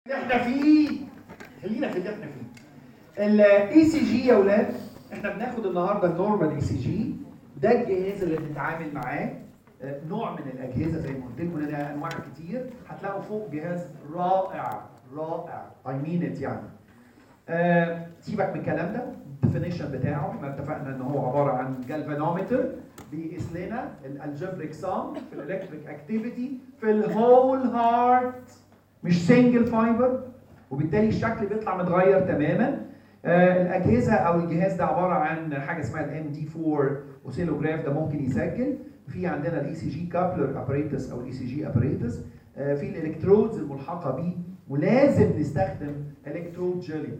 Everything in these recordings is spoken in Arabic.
احنا فيه، خلينا في اللي احنا فيه. الاي سي جي يا اولاد، احنا بناخد النهارده النورمال اي سي جي. ده الجهاز اللي بنتعامل معاه، نوع من الاجهزه زي ما قلت لكم لها انواع كتير. هتلاقوا فوق جهاز رائع رائع اي مين ات يعني. سيبك من الكلام ده. الديفينيشن بتاعه احنا اتفقنا ان هو عباره عن جالفانومتر بيقيس لنا الالجبريك سام في الالكتريك اكتيفيتي في الهول هارت، مش سنجل فايبر، وبالتالي الشكل بيطلع متغير تماما. الاجهزه او الجهاز ده عباره عن حاجه اسمها الام دي 4 اوسيلوجراف، ده ممكن يسجل. في عندنا الاي سي جي كابلر اباريتس او الاي سي جي اباريتس، في الالكترودز الملحقه بيه، ولازم نستخدم الكترود جيل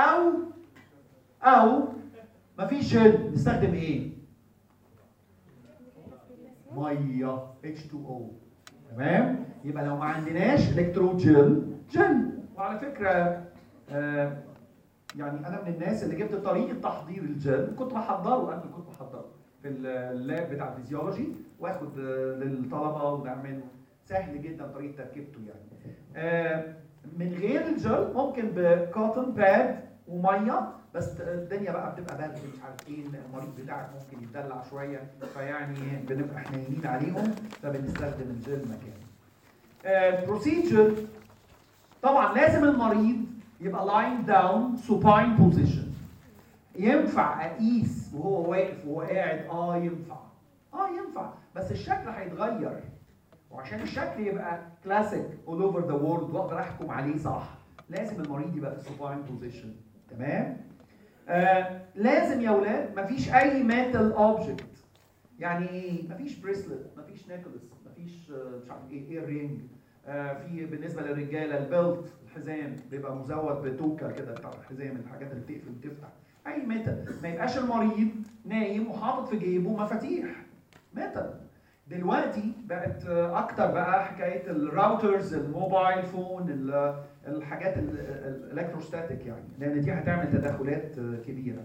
او مفيش جيل نستخدم ايه؟ ميه H2O. تمام؟ يبقى لو ما عندناش الكترود جيل. وعلى فكره يعني انا من الناس اللي جبت طريقه تحضير الجل، كنت بحضره انا كنت بحضره في اللاب بتاع الفيزيولوجي، واخد للطلبه ونعمله. سهل جدا طريقه تركيبته يعني. من غير الجل ممكن بكوتن باد وميه، بس الدنيا بقى بتبقى برد مش عارف ايه، المريض بتاعك ممكن يتدلع شويه، فيعني بنبقى حنينين عليهم فبنستخدم الجل مكانه. بروسيجر طبعا لازم المريض يبقى lying down supine position. ينفع اقيس وهو واقف وهو قاعد؟ ينفع بس الشكل هيتغير، وعشان الشكل يبقى كلاسيك all over the world واقدر احكم عليه صح، لازم المريض يبقى في supine position. تمام؟ لازم يا اولاد مفيش اي metal object. يعني ايه؟ مفيش بريسلت، مفيش نيكلس، مفيش مش عارف ايه رينج. في بالنسبه للرجاله البيلت، الحزام بيبقى مزود بتوكه كده بتاع الحزام، الحاجات اللي بتقفل وتفتح. اي ميتال. ما يبقاش المريض نايم وحاطط في جيبه مفاتيح. ميتال. دلوقتي بقت اكتر بقى حكايه الراوترز، الموبايل فون، الحاجات الالكتروستاتيك يعني، لان دي هتعمل تدخلات كبيره.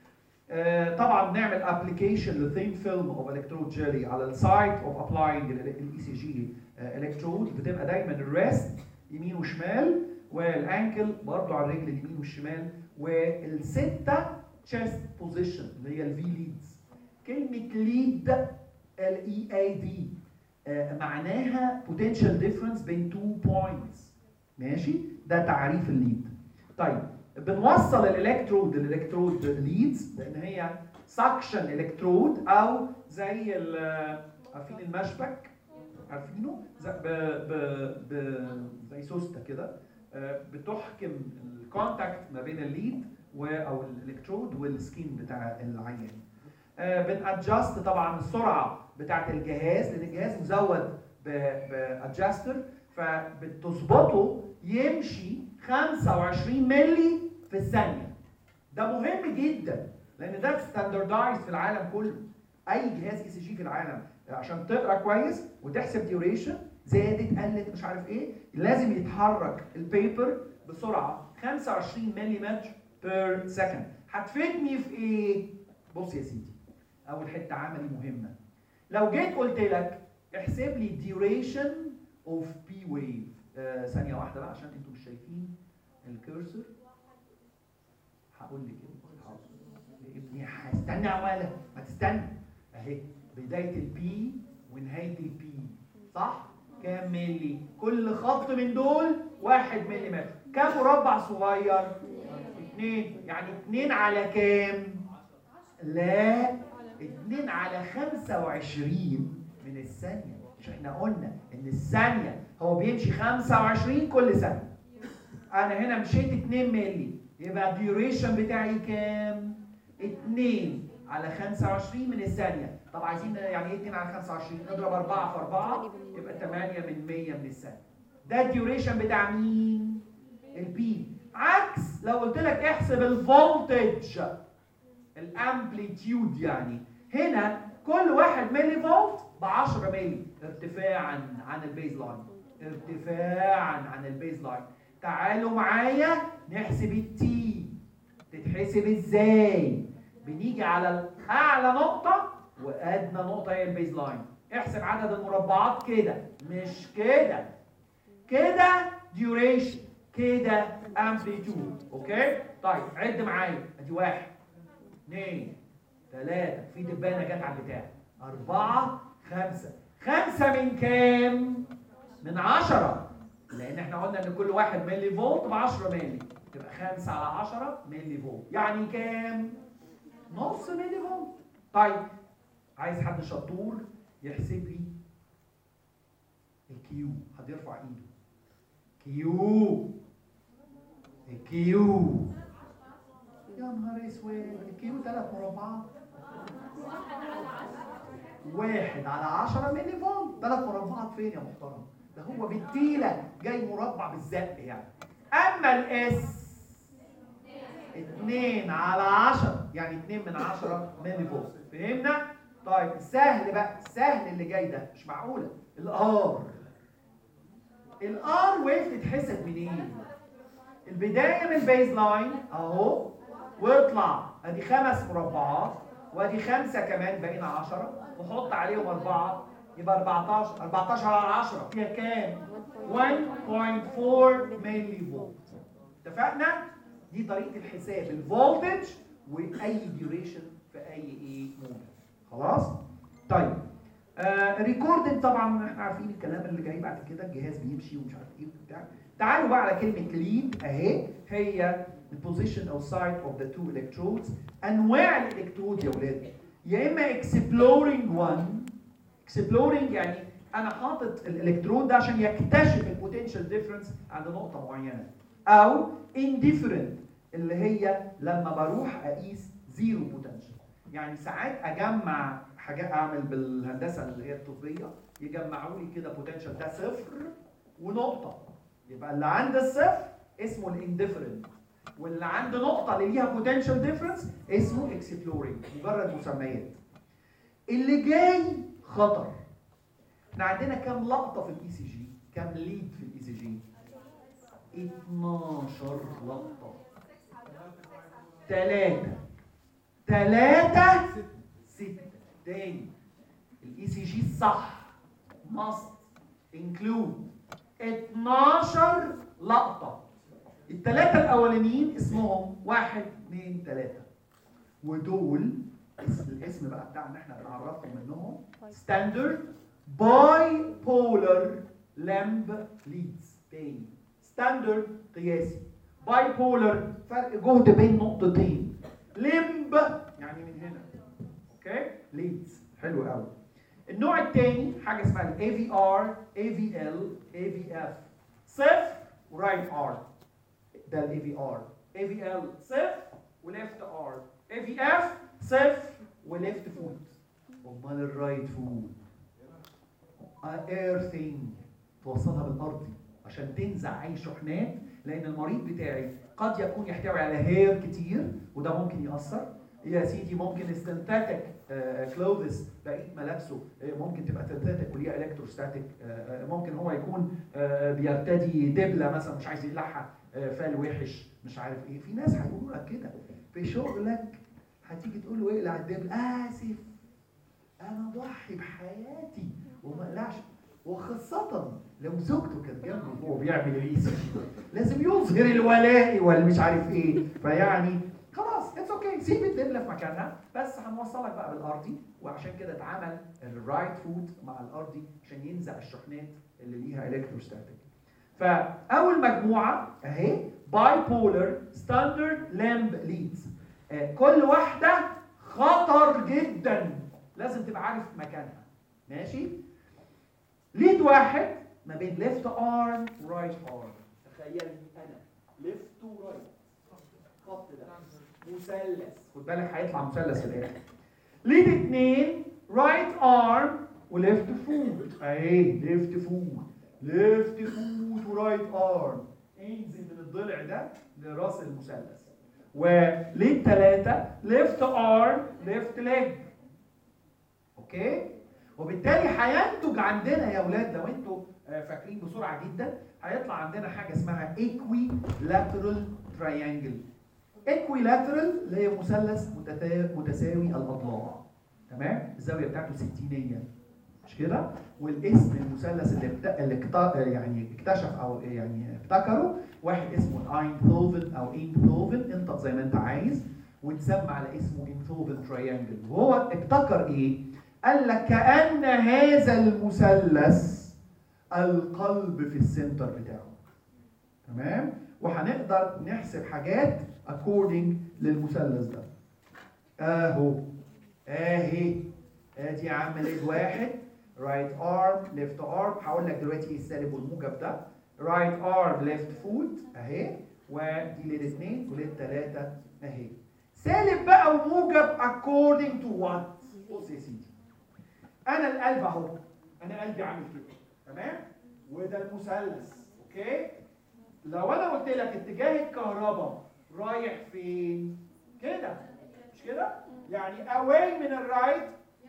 طبعا بنعمل ابلكيشن للثين فيلم اوف الكترود جيلي على السايت اوف ابلاينج الاي سي جي الكترود. بتبقى دايما الريست يمين وشمال، والانكل برضه على الرجل اليمين والشمال، والسته تشيست بوزيشن اللي هي الفي ليدز. كلمه ليد الاي اي دي معناها potential difference بين 2 points. ماشي؟ ده تعريف الليد. طيب بنوصل الالكترود ليدز لان هي سكشن الكترود، او زي عارفين المشبك؟ عارفينه؟ زي سوسته كده بتحكم الكونتاكت ما بين الليد او الالكترود والسكين بتاع العيان. بنادجست طبعا السرعه بتاعه الجهاز، لان الجهاز مزود بادجستر، فبتظبطه يمشي 25 مللي في الثانيه. ده مهم جدا لان ده ستاندردايز في العالم كله. اي جهاز اي سي جي في العالم عشان تقرا كويس وتحسب ديوريشن زادت قلت مش عارف ايه، لازم يتحرك البيبر بسرعه 25 ملم بير سكند. هتفيدني في ايه؟ بص يا سيدي، اول حته عملي مهمه. لو جيت قلت لك احسب لي duration of P wave، ثانيه واحده بقى عشان انتوا مش شايفين الكيرسر. هقول لك يا ابني هستنى ولا ما تستنى اهي. بدايه البي ونهايه البي صح؟ كام ملي؟ كل خط من دول 1 ملم. كام مربع صغير؟ 2. يعني 2 على كام؟ لا، 2 على 25 من الثانيه. مش احنا قلنا ان الثانيه هو بيمشي 25 كل ثانيه؟ انا هنا مشيت 2 ملي، يبقى الديوريشن بتاعي كام؟ 2 على 25 من الثانيه. طب عايزين يعني ايه 2 على 25؟ نضرب 4 في 4 يبقى 8 من 100 من الثانيه. ده الديوريشن بتاع مين؟ البي. عكس لو قلت لك احسب الفولتج، الامبليتيود، يعني هنا كل 1 ملي فولت ب 10 ملي ارتفاعا عن البيز لاين. تعالوا معايا نحسب التي. تتحسب ازاي؟ بنيجي على اعلى نقطه وادنى نقطه هي البيز لاين. احسب عدد المربعات كده، مش كده. ديوريشن كده امبليتيود. اوكي طيب عد معايا، ادي 1 2 3 في دبانه جت على البتاع 4 5 5 من كام؟ من 10 لان احنا قلنا ان كل واحد ملي فولت ب 10 ملي تبقى 5 على 10 ملي فولت يعني كام؟ نص ملي فولت. طيب عايز حد شطور يحسب لي الكيو. حد يرفع ايده. الكيو يا نهار اسود، الكيو 3 مربعات 1 على 10 ملي فولت. 3 مربعات فين يا محترم؟ ده هو بالتيله جاي مربع بالزق يعني. اما الاس 2 على 10 يعني 2 من 10 ملي فولت. فهمنا؟ طيب السهل بقى، السهل اللي جاي ده مش معقوله. الار ويف تتحسب منين؟ البدايه من البيز لاين اهو واطلع ادي 5 مربعات وادي 5 كمان بقينا 10 وحط عليهم 4 يبقى 14. 14 على 10 هي كام؟ 1.4 ملي فولت. اتفقنا؟ دي طريقه الحساب الفولتج واي ديوريشن في اي مومنت. خلاص؟ طيب ريكوردد طبعا احنا عارفين الكلام اللي جاي بعد كده، الجهاز بيمشي ومش عارف ايه وبتاع. تعالوا بقى على كلمه ليد اهي، هي the position or site of the two electrodes. انواع الالكترود يا ولاد يا اما exploring one، exploring يعني انا حاطط الالكترود ده عشان يكتشف البوتنشال ديفرنس عند نقطه معينه، او indifferent اللي هي لما بروح اقيس زيرو بوتنشال. يعني ساعات اجمع حاجات اعمل بالهندسه اللي هي الطبيه يجمعوا لي كده بوتنشال ده صفر ونقطه، يبقى اللي عند الصفر اسمه الانديفرنت واللي عند نقطه اللي ليها بوتنشال ديفرنس اسمه اكسبلورينج. مجرد مسميات. اللي جاي خطر. احنا عندنا كام لقطه في الاي سي جي؟ كام ليد في الاي سي جي؟ 12 لقطه. 3 6 تاني. الاي سي جي الصح must include 12 لقطه. الثلاثه الاولانيين اسمهم 1 2 3 ودول الاسم بقى بتاعنا احنا بنعرفهم منهم ستاندرد باي بولر لامب ليدز. تاني ستاندرد قياسي، باي بولر فرق جهد بين نقطتين، لمب يعني من هنا. اوكي ليدز حلو قوي. النوع الثاني حاجه اسمها الاي في ار، اي في ال، اي في اف. صفر ورايت ار ده الاي في ار. اي في ال صفر وليفت ار. اي في اف صفر وليفت فوت. امال الرايت فوت ايرثينج توصلها بالارضي عشان تنزع اي شحنات، لان المريض بتاعي قد يكون يحتوي على هير كتير وده ممكن ياثر. يا سيدي ممكن السنتاتيك كلوذس بقيه ملابسه ممكن تبقى سنتاتيك وليها الكتروستاتيك. ممكن هو يكون بيرتدي دبله مثلا مش عايز يقلعها، فال وحش مش عارف ايه. في ناس هيقولوا لك كده في شغلك، هتيجي تقول له اقلع الدبله، اسف انا ضحي بحياتي وما اقلعش. وخاصة لو زوجته كانت جنبه وهو بيعمل الإيسي لازم يظهر الولاء والمش عارف ايه. فيعني خلاص اتس اوكي، سيب الدبله في مكانها بس هنوصلك بقى بالارضي. وعشان كده اتعمل الرايت فوت مع الارضي عشان ينزع الشحنات اللي ليها الكتروستاتيك. فاول مجموعه اهي باي بولر ستاندرد لامب ليدز. كل واحده خطر جدا لازم تبقى عارف مكانها. ماشي؟ ليد واحد ما بين ليفت ارم ورايت ارم. تخيلني انا ليفت ورايت، خط ده مثلث، خد بالك هيطلع مثلث في الاخر. ليد اثنين رايت ارم وليفت فوت اهي، ليفت فوت ورايت ارم. انزل من الضلع ده لراس المثلث. وليد ثلاثه ليفت ارم ليفت ليج. اوكي؟ وبالتالي هينتج عندنا يا اولاد لو انتوا فاكرين بسرعه جدا هيطلع عندنا حاجه اسمها ايكويلاترال تراينجل. ايكويلاترال اللي هي مثلث متساوي الاضلاع. تمام؟ الزاويه بتاعته 60. مش كده؟ والاسم المثلث اللي اكتشف او يعني ابتكره واحد اسمه اينثوفن او اينثوفن، انطق زي ما انت عايز، واتسمى على اسمه اينثوفن تريانجل. وهو ابتكر ايه؟ قال لك كأن هذا المثلث القلب في السنتر بتاعه. تمام؟ وهنقدر نحسب حاجات according للمثلث ده. اهو اهي ادي يا عم ليد واحد right arm left arm. هقول لك دلوقتي ايه السالب والموجب ده. right arm left foot اهي، ودي ليد 2 وليد 3 اهي. سالب بقى وموجب according to what؟ بص يا سيدي، انا القلب اهو، انا قلبي عامل كده تمام، وده المثلث اوكي. لو انا قلت لك اتجاه الكهرباء رايح فين كده، مش كده؟ يعني away من الرايت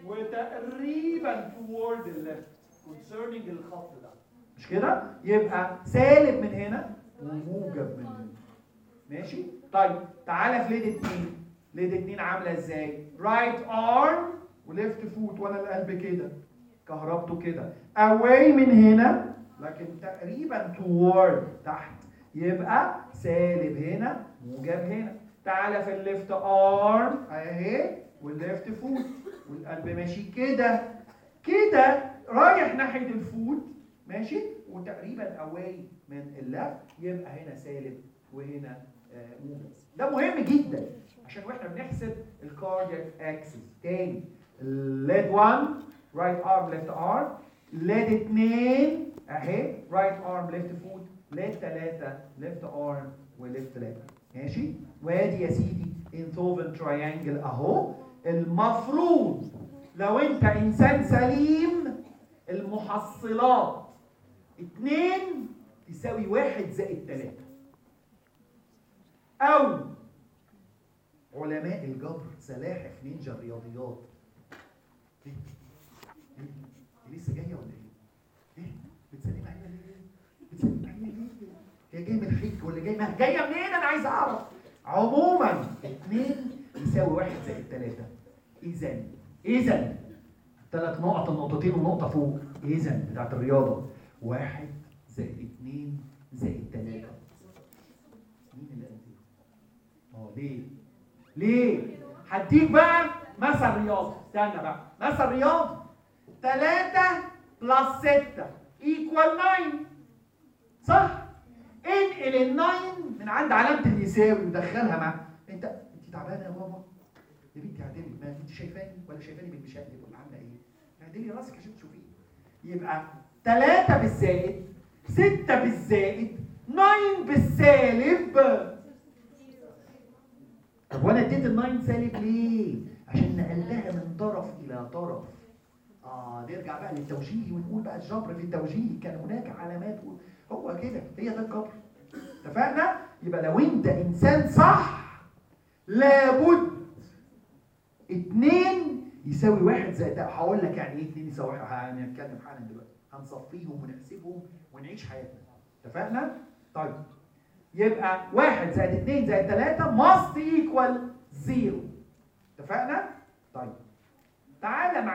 وتقريبا toward الليفت concerning الخط ده، مش كده؟ يبقى سالب من هنا وموجب من هنا. ماشي؟ طيب تعالى في ليد 2. ليد 2 عامله ازاي؟ رايت ارم وليفت فوت، وانا القلب كده كهربته كده away من هنا لكن تقريبا toward تحت، يبقى سالب هنا موجب هنا. تعالى في الليفت ارم اهي والليفت فوت، والقلب ماشي كده كده رايح ناحيه الفوت ماشي، وتقريبا away من الليفت، يبقى هنا سالب وهنا موجب. ده مهم جدا عشان واحنا بنحسب الكاردياك اكسس. تاني ليد 1 رايت ارم ليفت ارم، ليد 2 اهي رايت ارم ليفت فوت، ليد 3 ليفت ارم وليفت ليج. ماشي؟ وادي يا سيدي اينثوفن تراينجل اهو. المفروض لو انت انسان سليم المحصلات 2 تساوي 1 زائد 3. او علماء الجبر سلاحف نينجا الرياضيات، ايه لسه جايه ولا ايه؟ بتسلم علينا ليه؟ بتسلم علينا ليه؟ هي جايه من الحج ولا جايه منين؟ انا عايز اعرف. عموما 2 يساوي 1 زائد 3. اذا 3 نقط، النقطتين ونقطه فوق، اذا بتاعت الرياضه 1 زائد 2 زائد 3. مين اللي قال كده؟ ليه؟ هديك بقى مثل رياضي. استنى بقى، مثل رياضي. 3 بلس 6 ايكوال 9 صح؟ انقل ال 9 من عند علامه اليساوي ودخلها مع انت تعبانه يا بابا يا بنتي، اعدلي، ما انت شايفاني ولا شايفاني بالمشقلب ولا عامله ايه؟ اعدلي راسك عشان تشوفيه. يبقى 3 بالزائد، 6 بالزائد، 9 بالسالب. طب وانا اديت ال 9 سالب ليه؟ عشان نقلتها من طرف الى طرف. نرجع بقى للتوجيه ونقول بقى الجبر في التوجيه كان هناك علامات، هو كده، هي ده الجبر. اتفقنا؟ يبقى لو انت انسان صح لابد 2 يساوي 1 زائد. هقول لك يعني ايه 2 يساوي 1، هنتكلم حالا دلوقتي، هنصفيهم ونحسبهم ونعيش حياتنا. اتفقنا؟ طيب يبقى 1 زائد 2 زائد 3 must equal 0. اتفقنا؟ طيب تعالى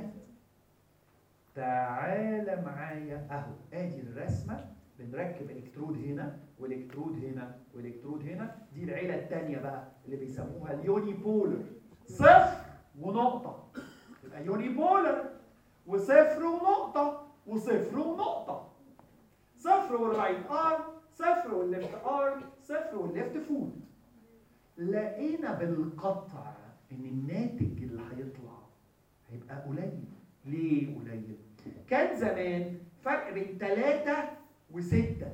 معايا اهو، ادي الرسمه. بنركب الكترود هنا والكترود هنا والكترود هنا. دي العيله الثانيه بقى اللي بيسموها اليوني بولر، صفر ونقطه. يبقى يوني بولر وصفر ونقطه وصفر ونقطه. صفر والرايت ارم، صفر والليفت ارم، صفر والليفت فوت. لقينا بالقطع ان الناتج اللي هيطلع هيبقى قليل. ليه قليل؟ كان زمان فرق بين 3 و6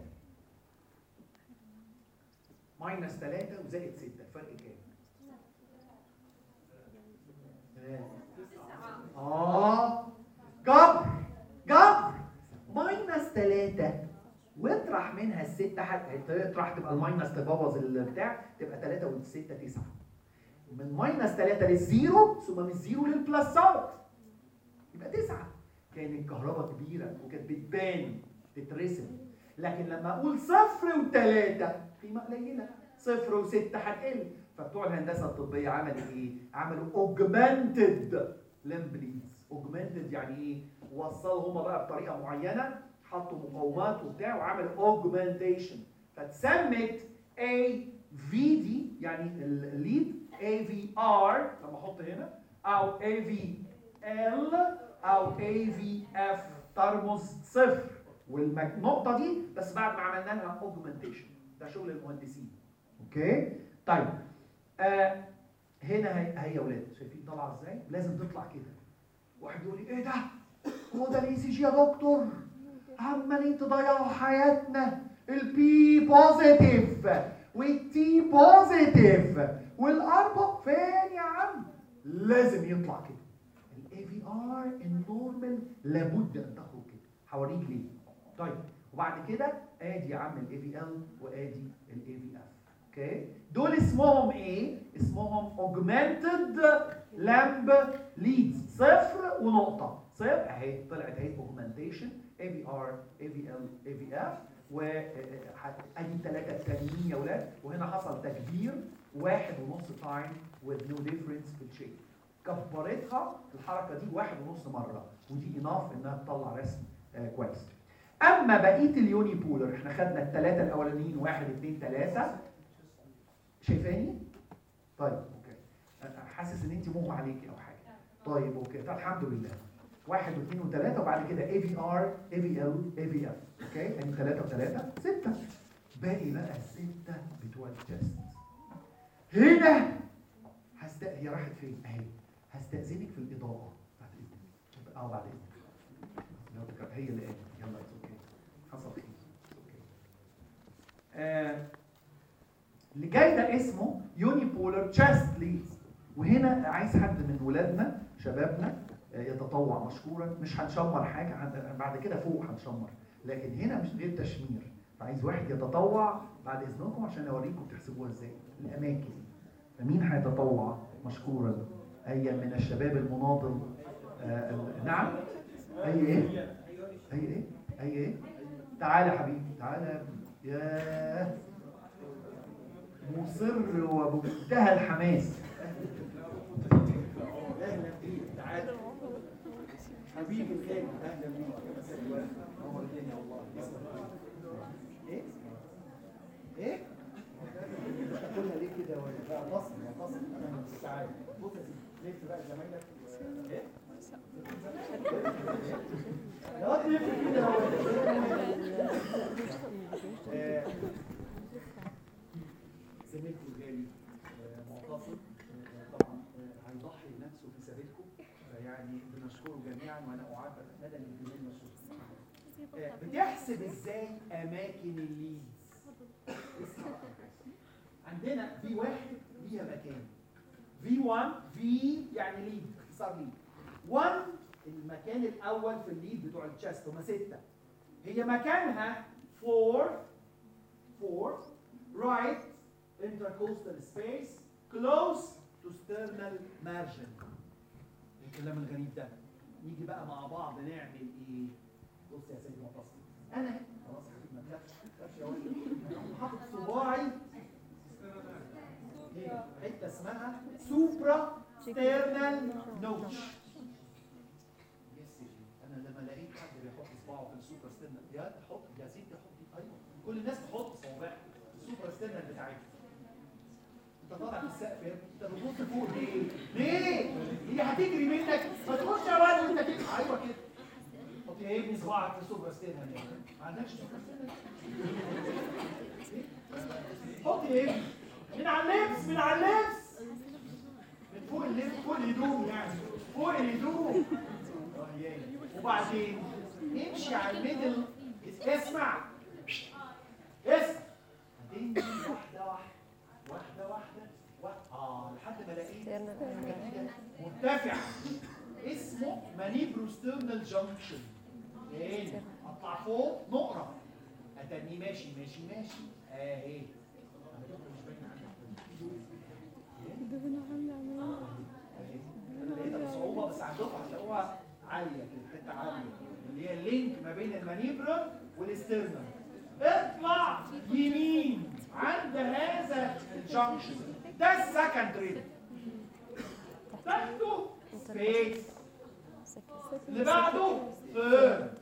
ماينس 3 وزائد 6، الفرق كام؟ جبر ماينس 3 واطرح منها الستة، تطرح تبقى الماينس تبوظ البتاع، تبقى 3 و6 9. من ماينس 3 للزيرو ثم من الزيرو للبلسات يبقى 9. كان الكهرباء كبيرة وكانت بتبان تترسم. لكن لما اقول 0 و3 قيمة قليلة، 0 و6 هتقل. فبتوع الهندسة الطبية عملوا ايه؟ عملوا augmented limb leads. augmented يعني ايه؟ وصلوا هما بقى بطريقه معينه، حطوا مقاومات وبتاع وعمل augmentation، فاتسمت AVD يعني الليد AVR لما احط هنا، او AVL او AVF ترمز صفر، والنقطه دي بس بعد ما عملنا لها augmentation. ده شغل المهندسين. اوكي طيب هنا هي يا ولاد شايفين طالعه ازاي؟ لازم تطلع كده. واحد يقول لي ايه ده؟ هو ده الاي سي جي يا دكتور؟ عمالين تضيعوا حياتنا. البي بوزيتيف والتي بوزيتيف والار فين يا عم؟ لازم يطلع كده. الاي في ار النورمال لابد ان تخرج كده. هوريك ليه. طيب وبعد كده ادي يا عم الاي في ال وادي الاي في اف. اوكي دول اسمهم ايه؟ اسمهم augmented lamp leads. صفر ونقطه. صفر اهي طلعت اهي augmentation AVR AVL AVF، وادي الثلاثه التانيين يا ولاد. وهنا حصل تكبير 1.5 تايم with no difference في الشيب. كبرتها الحركه دي 1.5 مره، ودي اناف انها تطلع رسم كويس. اما بقيه اليوني بولر احنا خدنا الثلاثه الاولانيين 1 2 3. شايفاني؟ طيب اوكي. حاسس ان انت مغمى عليكي او حاجه. طيب اوكي فالحمد لله. 1 و2 و3 وبعد كده AVR AVL AVF. اوكي يعني 3 و3 6. باقي بقى السته بتوع التست. هنا هي راحت فين؟ اهي. هستأذنك في الاضاءه بعد اذنك. بعد اذنك. هي اللي قالت يلا اوكي. حصل خير. اوكي. اللي جاي ده اسمه يوني بولر تشست ليدز. وهنا عايز حد من ولادنا شبابنا يتطوع مشكورا. مش هنشمر حاجه، بعد كده فوق هنشمر، لكن هنا مش غير تشمير. فعايز واحد يتطوع بعد اذنكم عشان اوريكم تحسبوها ازاي الاماكن. فمين هيتطوع مشكورا؟ اي من الشباب المناضل؟ نعم. اي ايه تعالى يا حبيبي تعالى يا مصر وبمنتهى الحماس. اهلا بيك تعالى حبيبي الغالي. اهلا بيك يا مساء الورد. نور الدنيا والله. ايه قلنا ليه كده ولا تصل تعالى بص يا سيدي لف بقى زمايلك. ايه يا لف كده زميلكم الغالي معتصم طبعا هيضحي بنفسه في سبيلكم، فيعني بنشكره جميعا وانا اعرف مدى الامتنان والشكر. بتحسب ازاي اماكن الليدز؟ اسمع عندنا في واحد ليها مكان V1 V يعني ليد اختصار ليد 1 المكان الاول في الليد بتوع التشست هما 6. هي مكانها 4 right intercostal space close to sternal margin. الكلام الغريب ده. نيجي بقى مع بعض نعمل ايه؟ بص يا سيدي معتصم انا خلاص ما تخافش يا ولد حاطط صباعي حته اسمها سوبرا ستيرنال نوتش. انا لما لقيت حد بيحط صباعه في السوبرا ستيرنال يا تحط يا سيدي تحط. ايوه كل الناس تحط صوابعها السوبرا ستيرنال بتاعتها. انت طالع في السقف انت بتبص فوق ليه؟ هي هتجري منك ما تخش يا ولد وانت كده. ايوه كده حط يا ابني صباعك في السوبرا ستيرنال. ما عندكش سوبرا ستيرنال؟ حط يا ابني من على اللبس من فوق اللبس فوق الهدوم يعني فوق الهدوم. وبعدين امشي على الميدل. اسمع هتمشي واحده لحد ما لقيت حاجه مرتفعه اسمه مانيبروسترنال جانكشن. تاني اطلع فوق نقره اتني ماشي اهي. انا لقيتها بصعوبه بس عندكم هتلاقوها عاليه كده حته عاليه اللي هي اللينك ما بين المانيبرال والاسترنال. اطلع يمين عند هذا الجانكشن ده السكند ريب تحته سبيس اللي بعده ثيرد.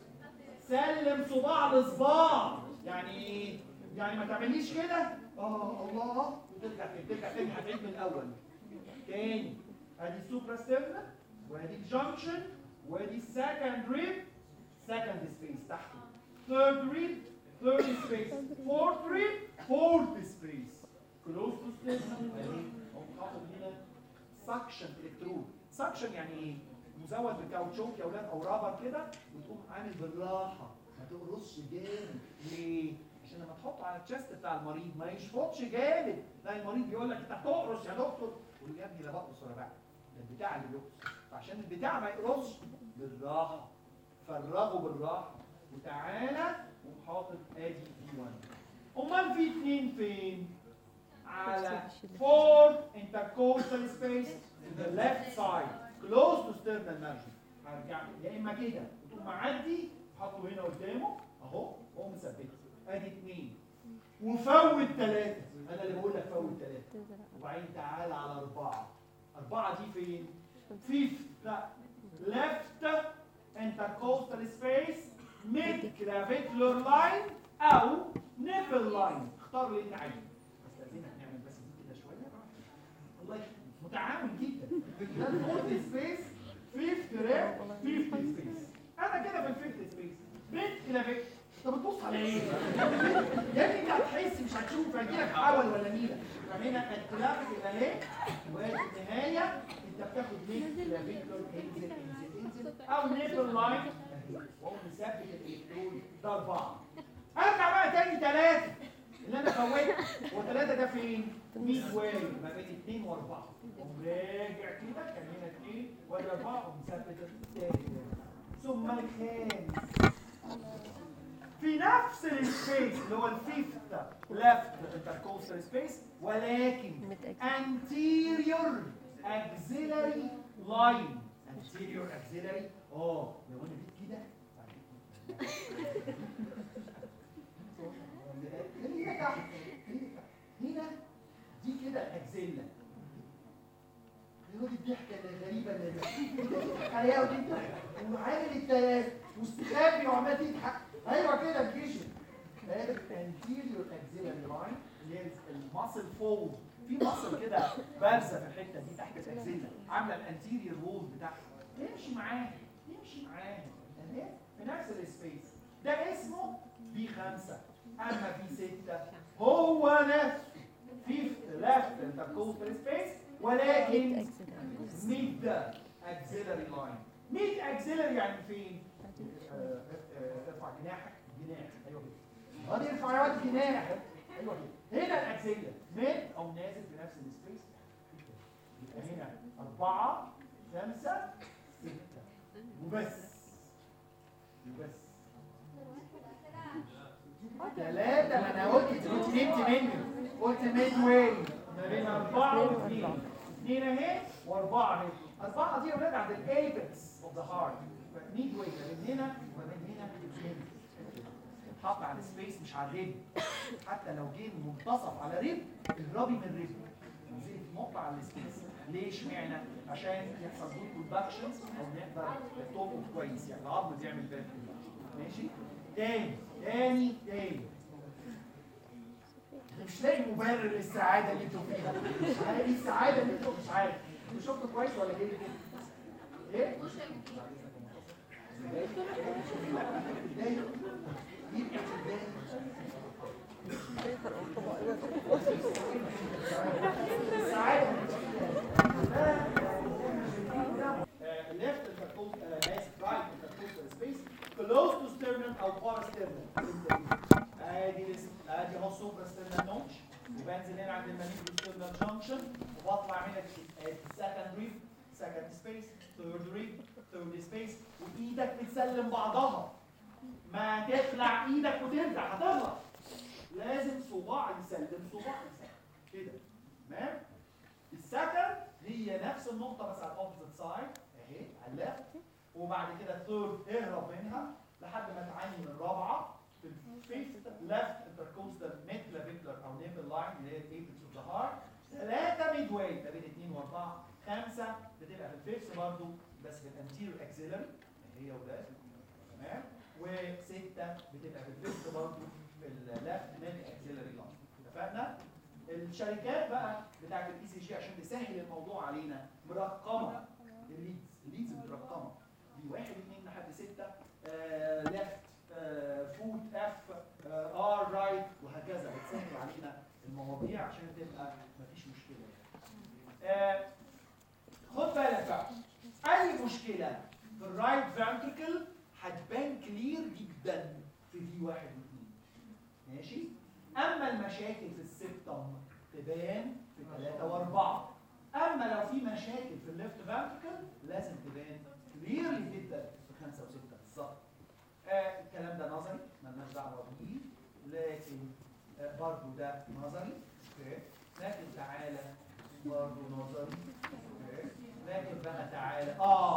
سلم صباع لصباع. يعني ايه؟ يعني ما تعمليش كده الله وترجع تاني هتعيد من الاول تاني. ادي السوبرا ستيرنا وادي الجنكشن وادي السكند ريب سكند سبيس تحته، ثيرد ريب ثيرد سبيس، فورث ريب فورث سبيس، كلوز تو ستيرنا اهي. اهو حاطط هنا سكشن الكترود. سكشن يعني ايه؟ مزود بالكاوتشوك يا اولاد او رابر كده، وتقوم عامل بالراحه ما تقرصش جامد. ليه؟ عشان لما تحطه على التشست بتاع المريض ما يشفطش جامد. لا المريض بيقول لك انت بتقرص يا دكتور، قول له يا ابني لا بقرص ولا بعمل، ده البتاع اللي بيقرص. فعشان البتاع ما يقرصش بالراحه فرغه بالراحه وتعالى وحاطط ادي في 1. امال في 2 فين؟ على fourth intercostal space to the left side close to sternal margin. هرجع يا اما كده وتقوم معدي حاطه هنا قدامه اهو واقوم مثبته ادي 2 وفوت 3. انا اللي بقول لك فوت 3 وبعدين تعالى على 4. 4 دي فين؟ fifth left intercostal space mid clavicular line او nipple line. اختار اللي انت عايزه. استاذنك نعمل بس دي كده شويه. الله متعاون جدا. ده الفورث سبيس فيفث ريب فيفث سبيس. انا كده في الفيفث سبيس ميد كلافيك. انت بتبص على ايه؟ يا ابني انت هتحس مش هتشوف هيجيلك حول ولا نيله. فهنا الكلافيك يبقى ليه؟ وادي النهايه انت بتاخد ميد كلافيكولار انزل انزل انزل او نيبل لاين واقوم مثبت الالكترون. ده 4. ارجع بقى تاني 3 اللي انا فوتته. هو 3 ده فين؟ ميد واي ما بين 2 و4. قوم راجع كده كان هنا 2 وادي 4 قوم مثبت الثالث. ثم الخامس في نفس السبيس اللي هو الفيفث ليفت انتركوستال سبيس ولكن anterior axillary line. anterior axillary لو انا جيت كده هنا دي كده اكزيلا. دي الضحكه الغريبه اللي بتضحك عليها وتضحك وعامل التلات واستخبي وعمال تضحك. ايوه كده الجيشن. ده الانتيريور اكزيلاري لاين اللي هي الماسل فولد. في ماسل كده بارزه في الحته دي تحت الاكزيلا عامله الانتيريور وول بتاعها. تمشي معاها تمام في نفس السبيس. ده اسمه في 5. اما في 6 هو نفسه فيفث ليفت انتركوستال سبيس ولكن ميد اكزيلاري لاين. ميد اكزيلاري يعني فين؟ ارفع جناحك. ايوه كده. ادي ارفع يا واد جناحك. ايوه كده. هنا الاكزيلا ميد او نازل في نفس السبيس. يبقى هنا 4 5 6 وبس 3. ما انا قلت نمت منه. قلت ميد واي ما بين 4 و 2. 2 اهي و4 اهي. 4 دي يا ولاد عند الايبكس اوف ذا هارت. ميد واي ما بين هنا وما بين هنا. حط على السبيس مش على الريب. حتى لو جه منتصف على ريب اهربي من ريب. زي نقطة على السبيس. ليه اشمعنى؟ عشان يحصل جود برودكشنز او نقدر نطبق كويس يعني العظم بيعمل باد. ماشي؟ تاني مش لاقي مبرر للسعادة اللي انتوا فيها. انا ايه السعادة اللي انتوا مش عارف. انتوا شفتوا كويس ولا جاي كده؟ ايه؟ left right intercostal space close to sternum او parasternum. ادي اهو سوبرا sternal notch وبنزل هنا عند المانيبيولو sternal junction وبطلع هنا second rib second space third rib third space وايدك بتسلم بعضها. ما تخلع ايدك وترجع هتغلط. لازم صباع يسلم صباع كده. تمام؟ السكند هي نفس النقطة بس على الاوبزيت سايد اهي على الليفت. وبعد كده الثيرد اهرب منها لحد ما تعاني من الرابعة في الفيفث ليفت انتركوستال ميد كلافيكولار او نيبل لاين اللي هي الايبكس اوف ذا هارت. 3 ميد واي ما بين 2 و4. 5 بتبقى في الفيفث برضه بس في الانتيريور اكسيلري هي ولاد، تمام، وسته بتبقى في الليفت برضه في اللفت من اكسلري لانج. اتفقنا؟ الشركات بقى بتاعت الاي سي جي عشان تسهل الموضوع علينا مرقمه الليدز مترقمه دي 1 2 لحد 6 ليفت فوت اف ار رايت وهكذا، بتسهل علينا المواضيع عشان تبقى مفيش مشكله يعني. خد بالك بقى، اي مشكله في الرايت فانتريكل هتبان كلير جدا في في 1 و2، ماشي؟ اما المشاكل في السبتم تبان في 3 و4. اما لو في مشاكل في الليفت فانتريكل لازم تبان كليرلي جدا في 5 و6 بالظبط. الكلام ده نظري مالناش دعوه بيه، لكن برضه ده نظري، لكن تعالى برضه نظري، لكن بقى تعالى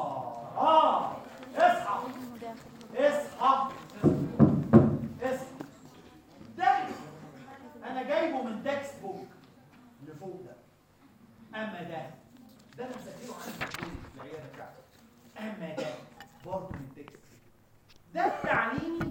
اصحى اصحى اصحى. ده انا جايبه من تكست بوك اللي فوق ده. اما ده انا مسجله عندي في العياده بتاعتي. اما ده برضه من تكست ده التعليمي.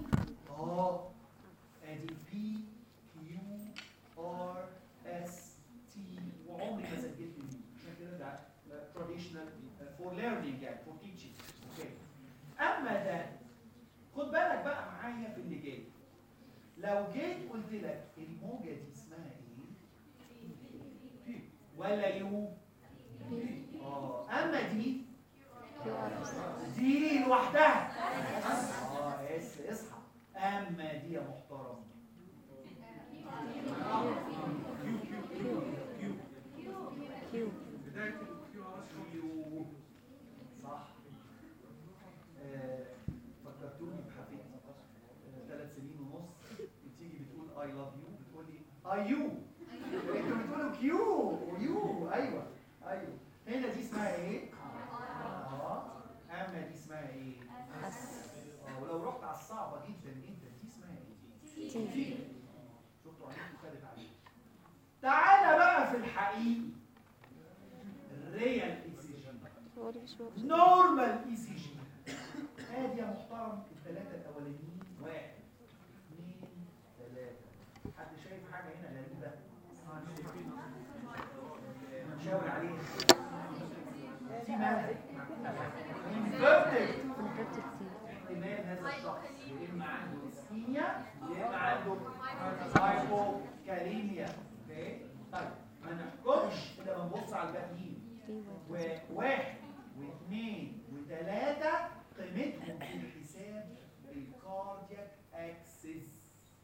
ادي بي كيو ار اس تي، وعمري ما سجلت بيه عشان كده ده traditional for learning يعني for teaching. اوكي. اما ده خد بالك بقى معايا في اللي جاي. لو جيت قلت لك الموجه دي اسمها ايه؟ ولا يو؟ اما دي لوحدها. اصحى. اما دي يا محترم كيو بدايه الكيو صح. فكرتوني بحفيدتي 3 سنين ونص، بتيجي بتقول اي لاف يو بتقول لي اي يو، انتوا بتقولوا كيو ويو. ايوه هنا دي اسمها ايه؟ اما دي اسمها ايه؟ ولو رحت على الصعبه جدا جدا دي اسمها ايه؟ تي. شفتوا عينيكم خدت عليه. تعالى بقى في الحقيقي الريال اي سي جي، نورمال اي سي جي. ادي يا محترم الثلاثه الاولانيين 1 2 3. حد شايف حاجه هنا غريبه؟ نشاور عليها. دي مالها؟ انفيرتد. احتمال هذا الشخص يا اما عنده اسكيميا يا اما عنده هايبوكاليميا. اوكي؟ طيب ما نحكمش الا لما نبص على الباقيين. وواحد واثنين وثلاثه قيمتهم في الحساب الكاردياك اكسس.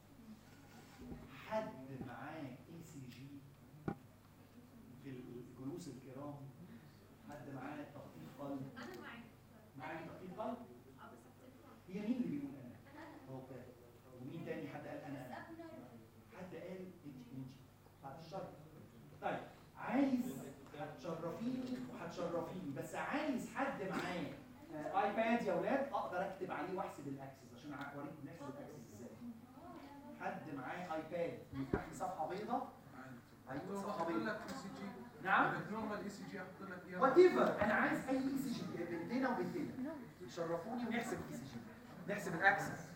حد معاه اي سي جي في الجلوس الكرام؟ حد معاه تخطيط قلب؟ انا معاك تخطيط قلب؟ هي مين اللي بيقول انا؟ هو كده. ومين تاني حد قال انا؟ حد قال انت بعد الشر. طيب عايز هتشرفيني وهتشرفيني، بس عايز حد معاه ايباد يا ولاد اقدر اكتب عليه واحسب الاكسس عشان اوريكم نحسب الاكسس ازاي. حد معاه ايباد يفتح لي صفحه بيضاء. ايوه صفحه بيضاء. نعم نورمال اي سي جي احط لك اياها وات ايفر. انا عايز اي اي سي جي بنتنا وبنتنا يشرفوني ونحسب الاي سي جي، نحسب الاكسس.